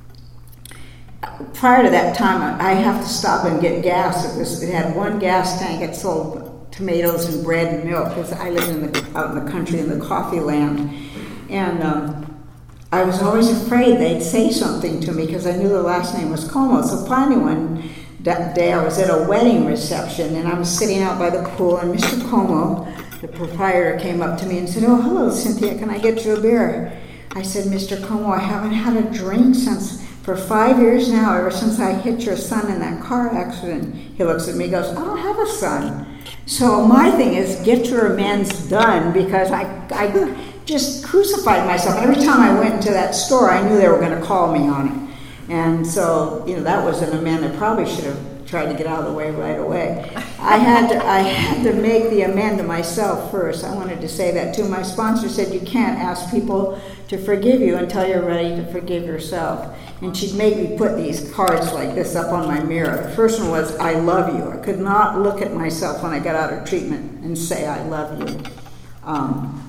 prior to that time, I have to stop and get gas. It, was, it had one gas tank. It sold tomatoes and bread and milk, because I lived in the, out in the country in the coffee land. And um, I was always afraid they'd say something to me because I knew the last name was Como. So finally one day I was at a wedding reception and I was sitting out by the pool, and Mister Como, the proprietor, came up to me and said, oh, hello, Cynthia, can I get you a beer? I said, Mister Como, I haven't had a drink since, for five years now, ever since I hit your son in that car accident. He looks at me and goes, I don't have a son. So my thing is, get your amends done, because I, I just crucified myself. Every time I went into that store, I knew they were going to call me on it. And so, you know, that was an amend. I probably should have tried to get out of the way right away. I had to, I had to make the amend to myself first. I wanted to say that too. My sponsor said you can't ask people to forgive you until you're ready to forgive yourself. And she'd make me put these cards like this up on my mirror. The first one was, I love you. I could not look at myself when I got out of treatment and say, I love you. Um,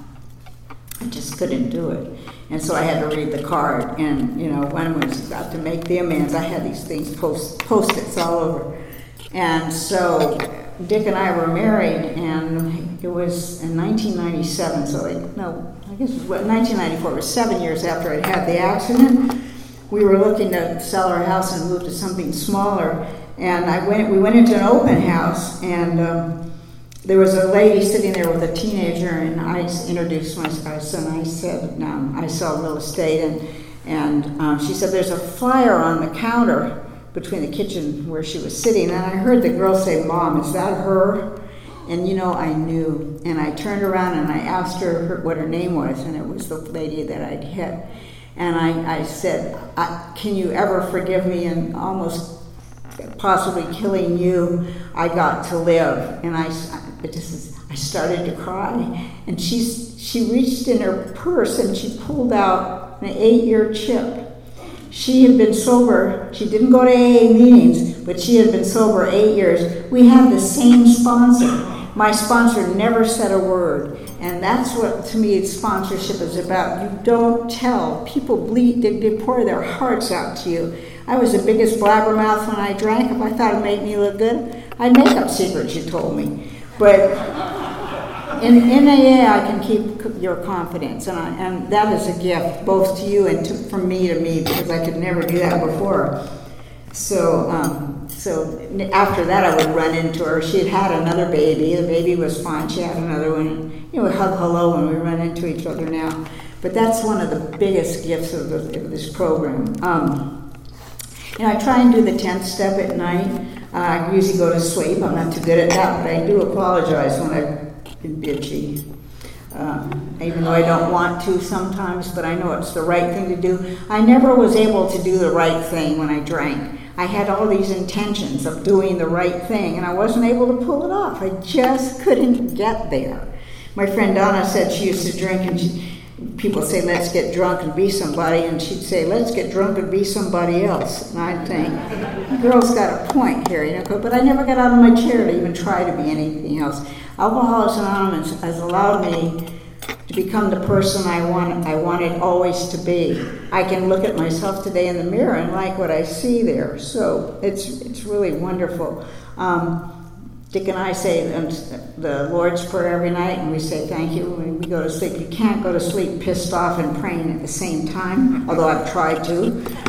I just couldn't do it. And so I had to read the card. And, you know, when I was about to make the amends, I had these things, post, post-its all over. And so Dick and I were married, and it was in nineteen ninety-seven, so like, no, I guess it was nineteen ninety-four, it was seven years after I'd had the accident. We were looking to sell our house and move to something smaller. And I went. we went into an open house, and um, there was a lady sitting there with a teenager, and I introduced myself, and I said, no, I sell real estate, and, and um, she said, there's a flyer on the counter between the kitchen where she was sitting, and I heard the girl say, Mom, is that her? And, you know, I knew, and I turned around and I asked her, her what her name was, and it was the lady that I'd hit. And I, I said, I, can you ever forgive me? And almost possibly killing you, I got to live. And I, it just, I started to cry. And she's, she reached in her purse and she pulled out an eight-year chip. She had been sober. She didn't go to A A meetings, but she had been sober eight years. We had the same sponsor. My sponsor never said a word. And that's what, to me, sponsorship is about. You don't tell. People bleed, they, they pour their hearts out to you. I was the biggest blabbermouth when I drank. If I thought it'd make me look good, I'd make up secrets, you told me. But in, in A A, I can keep your confidence, and, I, and that is a gift, both to you and to, from me to me, because I could never do that before. So, um, so after that, I would run into her. She had had another baby. The baby was fine. She had another one. You know, we hug hello when we run into each other now. But that's one of the biggest gifts of, the, of this program. Um, you know, I try and do the tenth step at night. Uh, I usually go to sleep. I'm not too good at that, but I do apologize when I've been bitchy. Um, even though I don't want to sometimes, but I know it's the right thing to do. I never was able to do the right thing when I drank. I had all these intentions of doing the right thing, and I wasn't able to pull it off. I just couldn't get there. My friend Donna said she used to drink, and she, people say, let's get drunk and be somebody, and she'd say, let's get drunk and be somebody else. And I'd think, the girl's got a point here, you know, but I never got out of my chair to even try to be anything else. Alcoholics Anonymous has allowed me to become the person I want, I wanted always to be. I can look at myself today in the mirror and like what I see there. So it's it's really wonderful. Um, Dick and I say the Lord's Prayer every night, and we say thank you when we go to sleep. You can't go to sleep pissed off and praying at the same time, although I've tried to,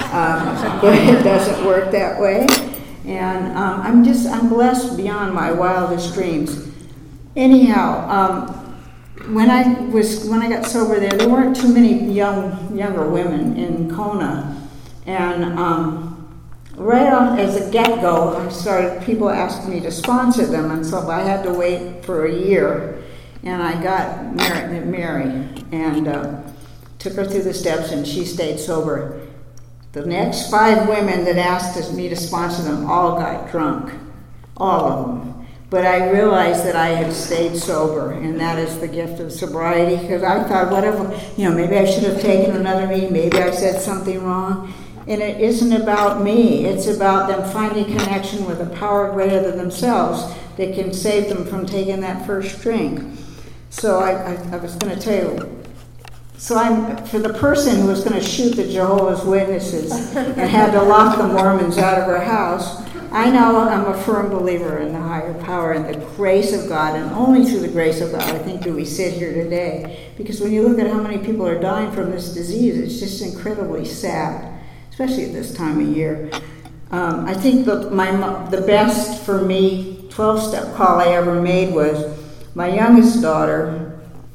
um, but it doesn't work that way. And um, I'm just, I'm blessed beyond my wildest dreams. Anyhow, um, when I was when I got sober there, there weren't too many young younger women in Kona, and um, right off as a get-go, I started people asking me to sponsor them, and so I had to wait for a year, and I got Mary, Mary and uh, took her through the steps, and she stayed sober. The next five women that asked me to sponsor them all got drunk, all of them. But I realized that I had stayed sober, and that is the gift of sobriety, because I thought, whatever, you know, maybe I should have taken another meeting, maybe I said something wrong. And it isn't about me. It's about them finding connection with a power greater than themselves that can save them from taking that first drink. So I, I, I was going to tell you, so I'm, for the person who was going to shoot the Jehovah's Witnesses and had to lock the Mormons out of her house, I know I'm a firm believer in the higher power and the grace of God, and only through the grace of God, I think, do we sit here today. Because when you look at how many people are dying from this disease, it's just incredibly sad, especially at this time of year. Um, I think the, my, the best for me twelve-step call I ever made was my youngest daughter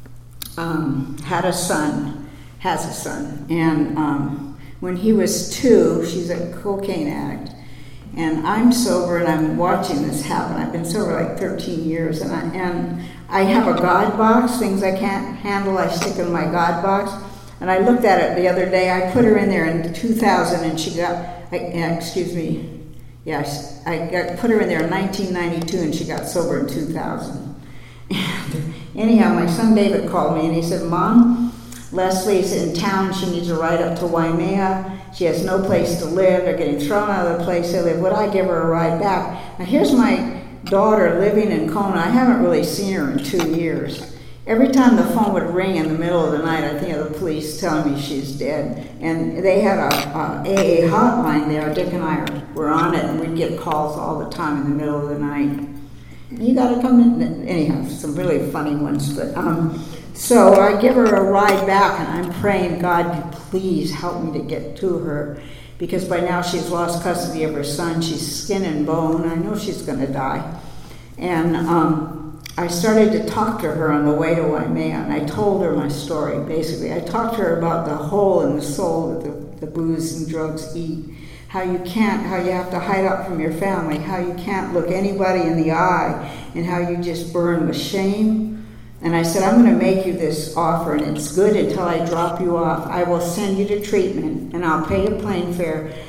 um, had a son, has a son, and um, when he was two, she's a cocaine addict. And I'm sober, and I'm watching this happen. I've been sober like thirteen years, and I, and I have a God box. Things I can't handle, I stick in my God box. And I looked at it the other day. I put her in there in two thousand, and she got, I, excuse me, yes, I got, put her in there in nineteen ninety-two, and she got sober in two thousand. And anyhow, my son David called me, and he said, Mom, Leslie's in town. She needs a ride up to Waimea. She has no place to live. They're getting thrown out of the place they live. Would I give her a ride back? Now, here's my daughter living in Kona. I haven't really seen her in two years. Every time the phone would ring in the middle of the night, I think of the police telling me she's dead. And they had a, a A A hotline there. Dick and I were on it, and we'd get calls all the time in the middle of the night. You got to come in. Anyhow, some really funny ones. But um, so I give her a ride back, and I'm praying, God, please help me to get to her, because by now she's lost custody of her son. She's skin and bone. I know she's going to die. And um, I started to talk to her on the way to Waimea, and I told her my story, basically. I talked to her about the hole in the soul that the, the booze and drugs eat, how you can't, how you have to hide out from your family, how you can't look anybody in the eye, and how you just burn with shame. And I said, I'm going to make you this offer, and it's good until I drop you off. I will send you to treatment, and I'll pay your plane fare.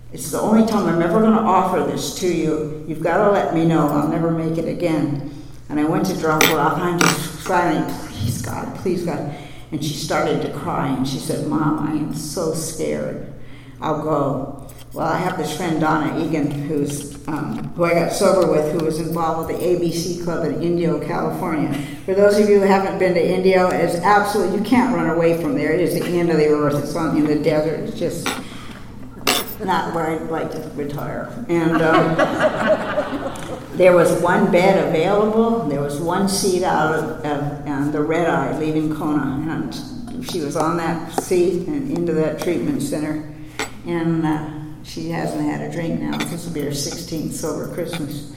It's the only time I'm ever going to offer this to you. You've got to let me know. I'll never make it again. And I went to drop her off, and I'm just crying, please God, please God. And she started to cry, and she said, Mom, I am so scared. I'll go. Well, I have this friend, Donna Egan, who's um, who I got sober with, who was involved with the A B C Club in Indio, California. For those of you who haven't been to Indio, it's absolutely, you can't run away from there. It is the end of the earth. It's on in the desert. It's just not where I'd like to retire. And um, there was one bed available. There was one seat out of, of um, the red eye leaving Kona. And she was on that seat and into that treatment center. And uh, she hasn't had a drink now. This will be her sixteenth sober Christmas.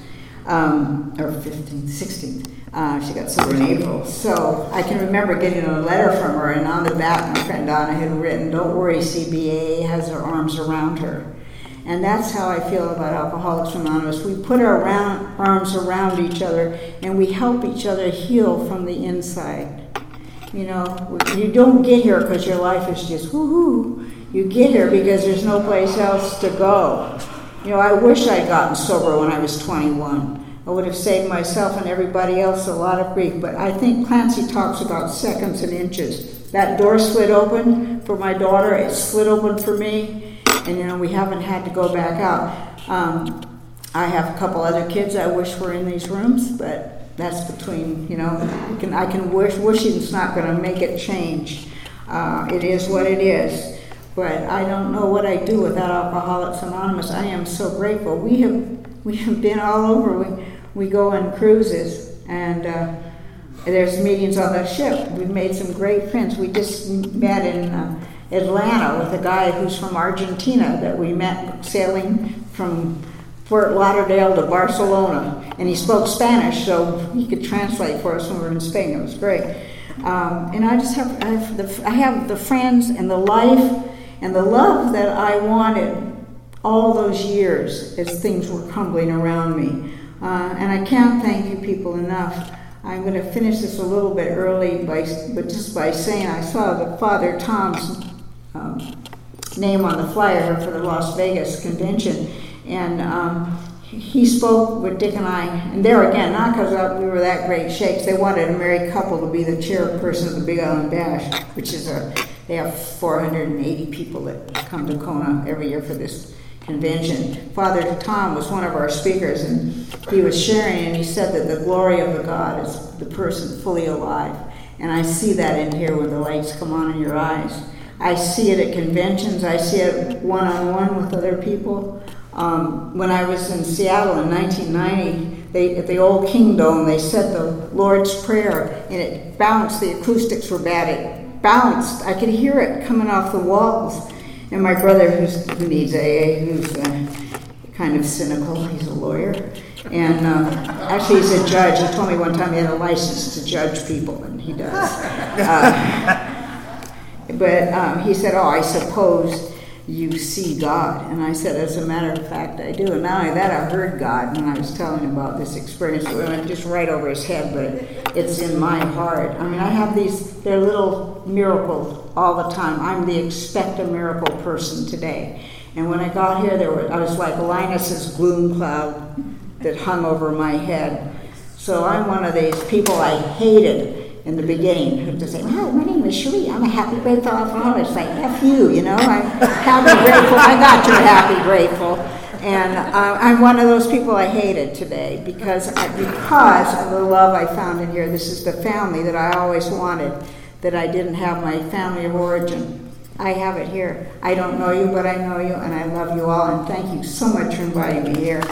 Um, or fifteenth, sixteenth. Uh, she got sober in April. So I can remember getting a letter from her, and on the back my friend Donna had written, don't worry, C B A has her arms around her. And that's how I feel about Alcoholics Anonymous. We put our round, arms around each other, and we help each other heal from the inside. You know, you don't get here because your life is just woo-hoo. You get here because there's no place else to go. You know, I wish I'd gotten sober when I was twenty-one. I would have saved myself and everybody else a lot of grief. But I think Clancy talks about seconds and inches. That door slid open for my daughter. It slid open for me. And, you know, we haven't had to go back out. Um, I have a couple other kids I wish were in these rooms, but that's between, you know, I can, I can wish, wishing's not going to make it change. Uh, it is what it is. But I don't know what I'd do without Alcoholics Anonymous. I am so grateful. We have we have been all over. We we go on cruises, and uh, there's meetings on the ship. We've made some great friends. We just met in uh, Atlanta with a guy who's from Argentina that we met sailing from Fort Lauderdale to Barcelona, and he spoke Spanish, so he could translate for us when we were in Spain. It was great. Um, and I just have I have the I have the friends and the life and the love that I wanted all those years as things were crumbling around me. Uh, and I can't thank you people enough. I'm going to finish this a little bit early, by, but just by saying I saw the Father Tom's um, name on the flyer for the Las Vegas convention, and um, he spoke with Dick and I, and there again, not because we were that great shakes, they wanted a married couple to be the chairperson of the Big Island Bash, which is a, they have four hundred eighty people that come to Kona every year for this convention. Father Tom was one of our speakers, and he was sharing, and he said that the glory of the God is the person fully alive. And I see that in here when the lights come on in your eyes. I see it at conventions. I see it one-on-one with other people. Um, when I was in Seattle in nineteen ninety, they, at the old King Dome, they said the Lord's Prayer, and it bounced. The acoustics were bad. It bounced. I could hear it coming off the walls. And my brother, who's, who needs A A, who's uh, kind of cynical, he's a lawyer, and uh, actually he's a judge. He told me one time he had a license to judge people, and he does. Uh, but um, he said, oh, I suppose you see God. And I said, as a matter of fact, I do. And not only that, I heard God when I was telling him about this experience. It went just right over his head, but it's in my heart. I mean, I have these, they're little miracles all the time. I'm the expect a miracle person today. And when I got here, there were, I was like Linus's gloom cloud that hung over my head. So I'm one of these people I hated in the beginning, who just say, "Oh, my name is Cherie. I'm a happy, grateful alcoholic." It's like, F you, you know. I'm happy, grateful. I got you happy, grateful. And uh, I'm one of those people I hated today because I, because of the love I found in here. This is the family that I always wanted, that I didn't have my family of origin. I have it here. I don't know you, but I know you, and I love you all. And thank you so much for inviting me here.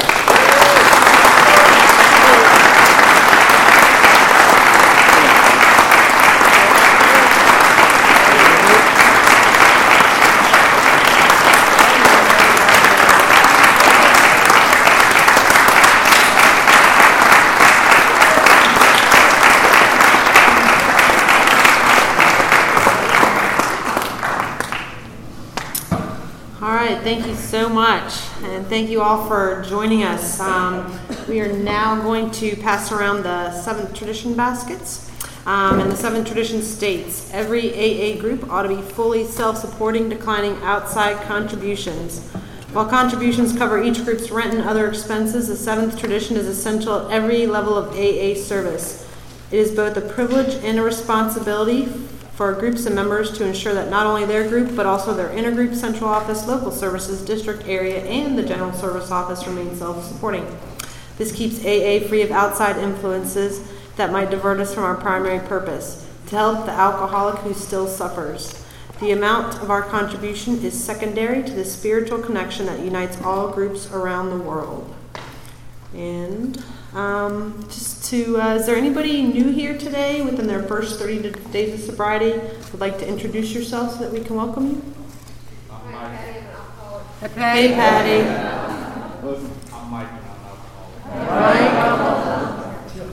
Thank you so much, and thank you all for joining us. Um, we are now going to pass around the seventh tradition baskets. Um, and the seventh tradition states, every A A group ought to be fully self-supporting, declining outside contributions. While contributions cover each group's rent and other expenses, the seventh tradition is essential at every level of A A service. It is both a privilege and a responsibility for groups and members to ensure that not only their group, but also their intergroup, central office, local services, district area, and the general service office remain self-supporting. This keeps A A free of outside influences that might divert us from our primary purpose, to help the alcoholic who still suffers. The amount of our contribution is secondary to the spiritual connection that unites all groups around the world. And um, just to, uh, is there anybody new here today within their first thirty days of sobriety would like to introduce yourself so that we can welcome you? I'm Mike. Hey, Patty. I'm Mike and I'm alcoholic.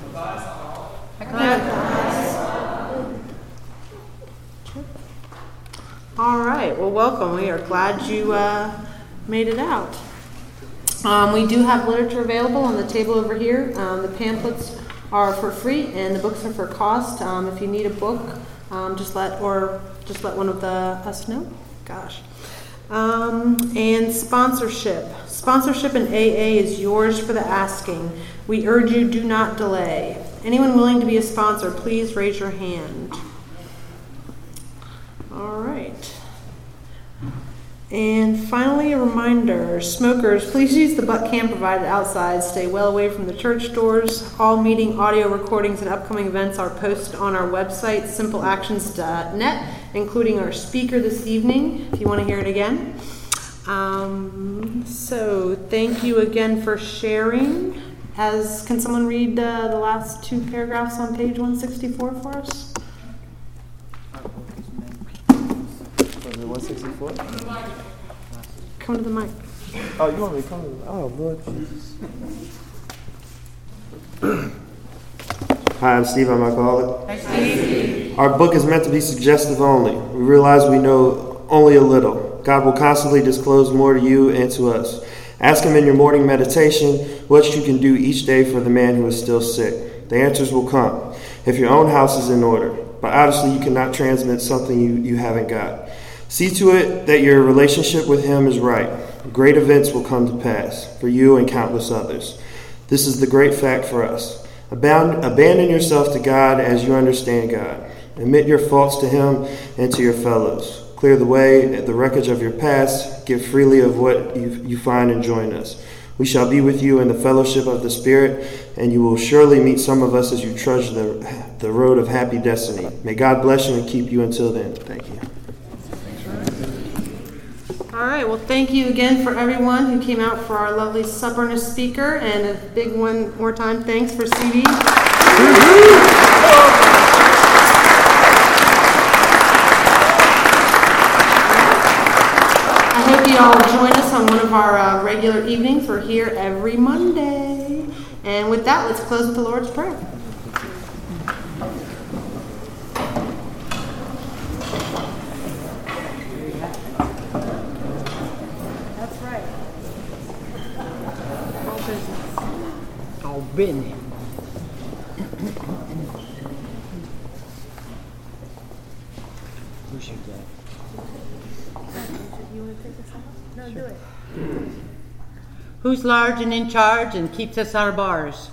All right. Well, welcome. We are glad you uh, made it out. Um, we do have literature available on the table over here. Um, the pamphlets are for free, and the books are for cost. Um, if you need a book, um, just let or just let one of the us know. Gosh. Um, and sponsorship. Sponsorship in A A is yours for the asking. We urge you, do not delay. Anyone willing to be a sponsor, please raise your hand. All right. And finally, a reminder, smokers, please use the butt cam provided outside. Stay well away from the church doors. All meeting audio recordings and upcoming events are posted on our website, simple actions dot net, including our speaker this evening, if you want to hear it again. Um, so thank you again for sharing. As, can someone read uh, the last two paragraphs on page one sixty-four for us? one sixty-four? Come to the mic. Oh, you want me to come to the Oh, Lord Jesus. Hi, I'm Steve. I'm alcoholic. Hi, Steve. Our book is meant to be suggestive only. We realize we know only a little. God will constantly disclose more to you and to us. Ask Him in your morning meditation what you can do each day for the man who is still sick. The answers will come if your own house is in order. But obviously you cannot transmit something you, you haven't got. See to it that your relationship with Him is right. Great events will come to pass for you and countless others. This is the great fact for us. Abound, abandon yourself to God as you understand God. Admit your faults to Him and to your fellows. Clear the way, the wreckage of your past. Give freely of what you, you find and join us. We shall be with you in the fellowship of the Spirit, and you will surely meet some of us as you trudge the, the road of happy destiny. May God bless you and keep you until then. Thank you. All right, well, thank you again for everyone who came out for our lovely supper and a speaker, and a big one more time thanks for C D. I hope you all join us on one of our uh, regular evenings. We're here every Monday. And with that, let's close with the Lord's Prayer. All business. Who's your dad? You want to take this out? No, do it. Who's large and in charge and keeps us our bars?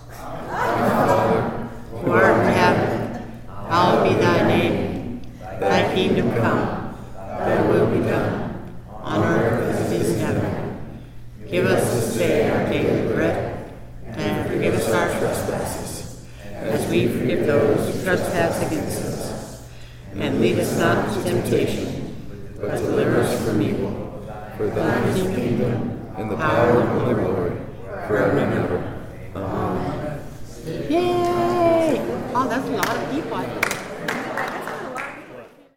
Who art in heaven, hallowed be thy name. Thy kingdom come, thy will be done, on earth as it is in heaven. Give us this day our daily bread, and forgive us our trespasses, as we forgive those who trespass against us. And lead us not into temptation, but deliver us from evil. For thine is the kingdom, and the power, and the glory, forever and ever. Amen. Yay! Oh, that's a lot of people.